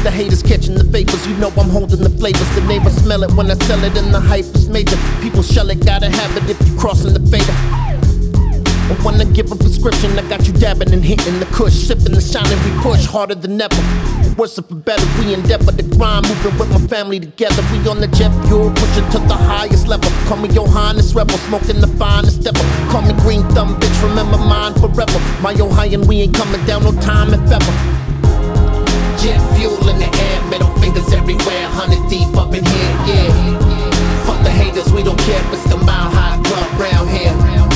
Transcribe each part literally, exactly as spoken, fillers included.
The haters catching the vapors, you know I'm holding the flavors. The neighbors smell it when I sell it and the hype is major. People shell it, gotta have it if you crossing the fader. But when I give a prescription, I got you dabbing and hitting the kush, sipping the shining, we push harder than ever. Worse for better, we endeavor to grind, moving with my family together. We on the jet fuel, pushing to the highest level. Call me your highness rebel, smoking the finest ever. Call me green thumb, bitch, remember mine forever. My Ohio, we ain't coming down no time if ever. Jet fuel in the air, middle fingers everywhere, hundred deep up in here, yeah. Fuck the haters, we don't care if it's the mile high club round here.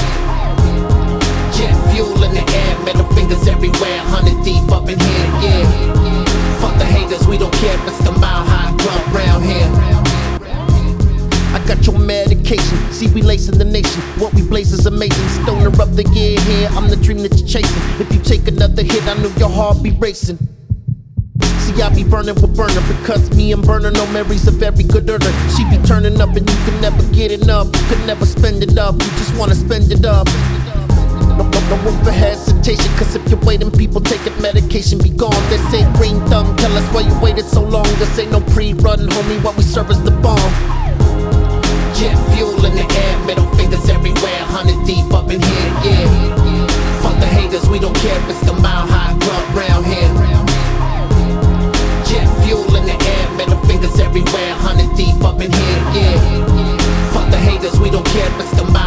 Jet fuel in the air, middle fingers everywhere, hundred deep up in here, yeah. Fuck the haters, we don't care if it's the mile high club round here. I got your medication, see we lacing the nation. What we blaze is amazing, stoner of the year here, I'm the dream that you're chasing. If you take another hit, I know your heart be racing. See, I be burning with burner, because me and Burner know Mary's a very good earner. She be turning up and you can never get enough. You can never spend it up, you just wanna spend it up. No, no, no room for hesitation, cause if you're waiting, people taking medication be gone. They say green thumb, tell us why you waited so long. This ain't no pre-run, homie, what we serve is the bomb. Jet fuel in the air, middle fingers everywhere, hundred deep up in here, yeah. Fuck the haters, we don't care if it's the mile high club round here. Jet fuel in the air, middle fingers everywhere, hundred deep up in here, yeah. Fuck the haters, we don't care if it's the mile